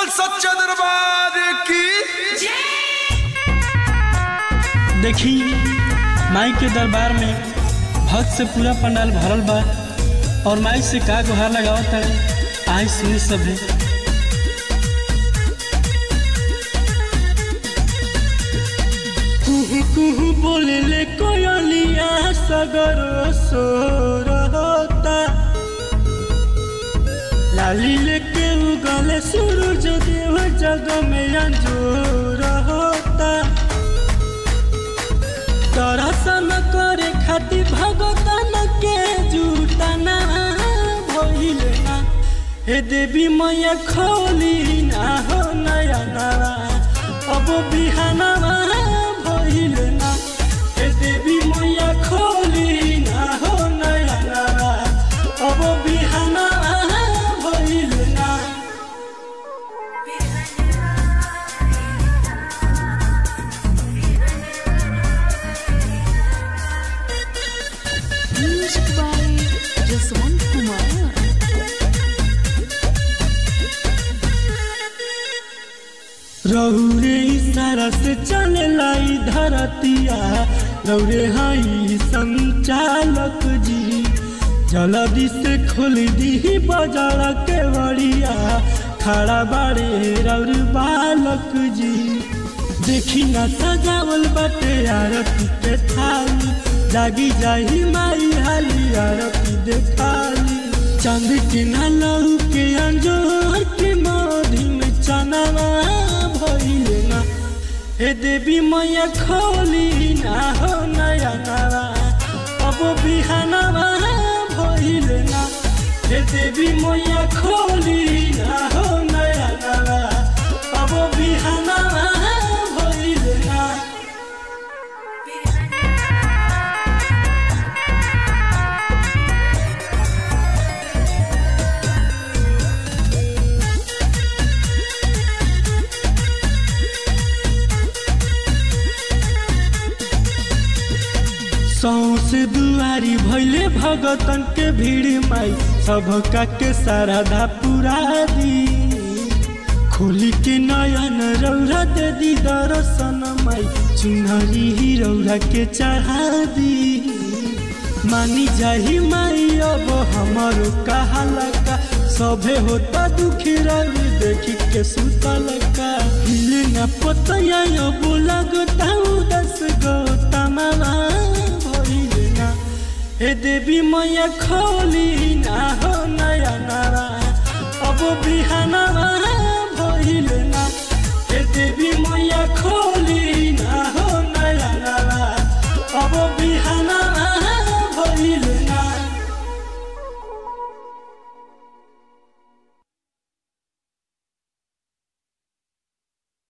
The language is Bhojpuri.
सच्चा दरबार की। देखी माई के दरबार में भक्त से पूरा पंडाल भरल बा और माई से का गुहार लगावत है। आई सुनी सभे। कुहू कुहू बोले ले कोयलिया सगर सोर होता, लाली लेके उगले सूरज देव जग में अंजोर होता। दर्शन करे खातिर भगतन के जुटाना भइले ना। हे देवी मैया खोली ना हो नया नवा, अब बिहाना भइले ना। हे देवी मैया खोली ना हो नया नवा, अब बिहाना भइले ना। Music by Jaswant Kumar. रौरे इशारा से चले लाई धरतिया, रौरे हाई संचालक जी। जल्दी से खोल दी बाजार के बड़िया, खड़ा बाड़े रौर बालक जी। देखी ना सजावल बाटे आरती के थाली, जागी जाही माई हाली आरती देखाली। चांद के ना लहू के अंजोर के मोदी में चनावा भइले ना। हे देवी मैया खोली ना हो नया नवा, अब बिहानवा भइले ना। हे देवी मैया खोली ना हो नया नवा, अब बिहानवा भइले ना। सौसे दुआरी भैले भगतन के भीड़ माई, सबका के साराधा पुरा दी। खोली के नयन रौरा दे दी दर्शन माई, चुनरी ही रौरा के चढ़ा दी। मानी जाही माई अब हमारो कहाला का, सभे होता दुखी रवि देखी के सुतल का। हिले न पतया अब लगता उदस गौतमा भइले ना। हे देवी मैया खोली ना हो नया नवा, अब बिहानवा